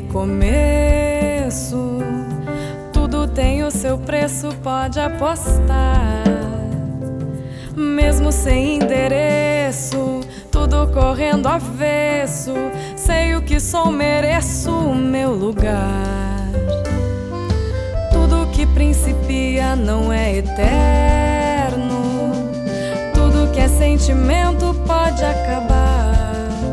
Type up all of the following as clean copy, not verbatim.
recomeço. Tudo tem o seu preço, pode apostar. Mesmo sem endereço, tudo correndo avesso, sei o que sou, mereço o meu lugar. Tudo que principia não é eterno. Tudo que é sentimento pode acabar.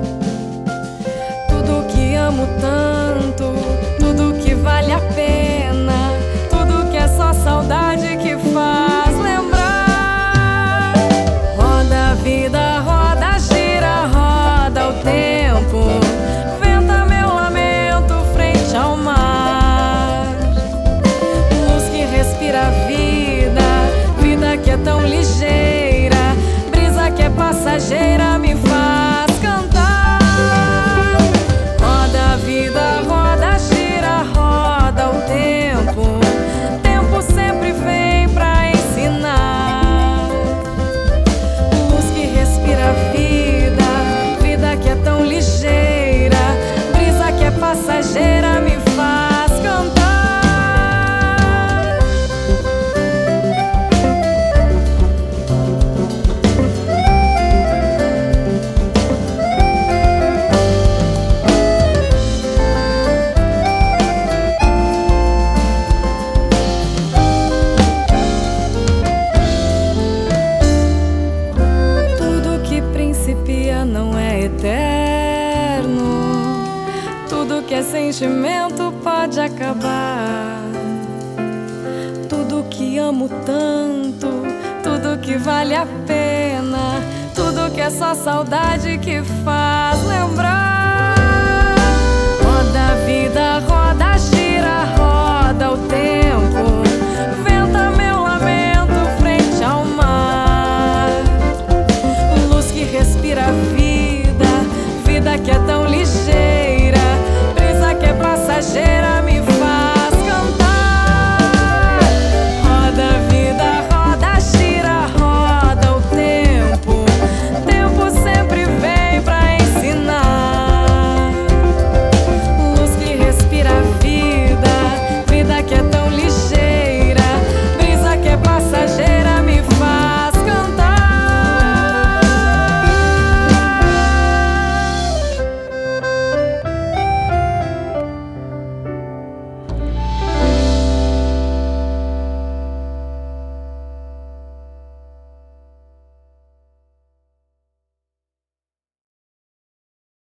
Tudo que amo tanto, tudo que vale a pena, tudo que é só saudade que faz lembrar. Roda a vida, roda, gira, roda o tempo, venta meu lamento frente ao mar. Luz que respira a vida, vida que é tão ligeira, brisa que é passageira me faz cantar. Roda a vida, roda, gira, roda o tempo, tempo sempre vem pra ensinar. Luz que respira a vida, vida que é tão ligeira, brisa que é passageira me faz cantar. Não é eterno. Tudo que é sentimento pode acabar. Tudo que amo tanto, tudo que vale a pena, tudo que é só saudade que faz lembrar. Roda a vida, roda, gira, roda o tempo.